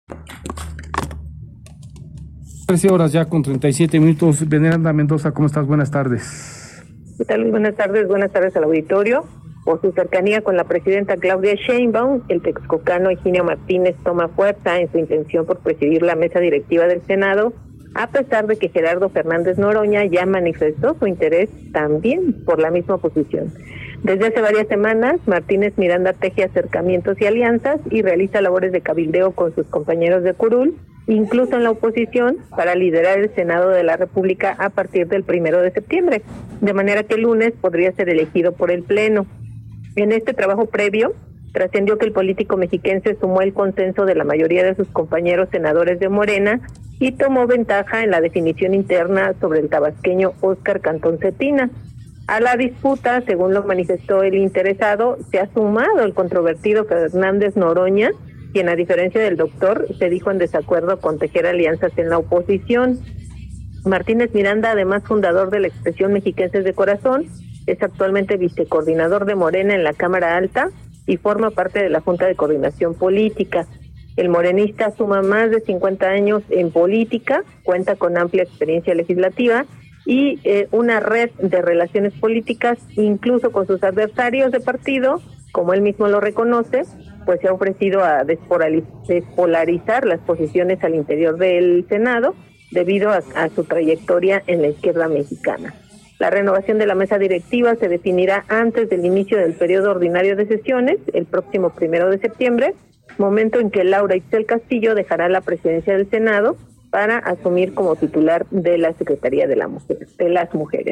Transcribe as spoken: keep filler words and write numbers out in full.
trece horas ya con treinta y siete minutos. Veneranda Mendoza, ¿cómo estás? Buenas tardes. ¿Qué tal? Buenas tardes, buenas tardes al auditorio. Por su cercanía con la presidenta Claudia Sheinbaum, el texcocano Higinio Martínez toma fuerza en su intención por presidir la mesa directiva del Senado, a pesar de que Gerardo Fernández Noroña ya manifestó su interés también por la misma posición. Desde hace varias semanas, Martínez Miranda teje acercamientos y alianzas y realiza labores de cabildeo con sus compañeros de curul, incluso en la oposición, para liderar el Senado de la República a partir del primero de septiembre, de manera que el lunes podría ser elegido por el Pleno. En este trabajo previo, trascendió que el político mexiquense sumó el consenso de la mayoría de sus compañeros senadores de Morena y tomó ventaja en la definición interna sobre el tabasqueño Óscar Cantón Cetina. A la disputa, según lo manifestó el interesado, se ha sumado el controvertido Fernández Noroña, quien a diferencia del doctor se dijo en desacuerdo con tejer alianzas en la oposición. Martínez Miranda, además fundador de la expresión Mexiquenses de Corazón, es actualmente vicecoordinador de Morena en la Cámara Alta y forma parte de la Junta de Coordinación Política. El morenista suma más de cincuenta años en política, cuenta con amplia experiencia legislativa y eh, una red de relaciones políticas, incluso con sus adversarios de partido, como él mismo lo reconoce, pues se ha ofrecido a despolarizar las posiciones al interior del Senado debido a, a su trayectoria en la izquierda mexicana. La renovación de la mesa directiva se definirá antes del inicio del periodo ordinario de sesiones, el próximo primero de septiembre, momento en que Laura Ixel Castillo dejará la presidencia del Senado para asumir como titular de la Secretaría de la Mujer, de las Mujeres.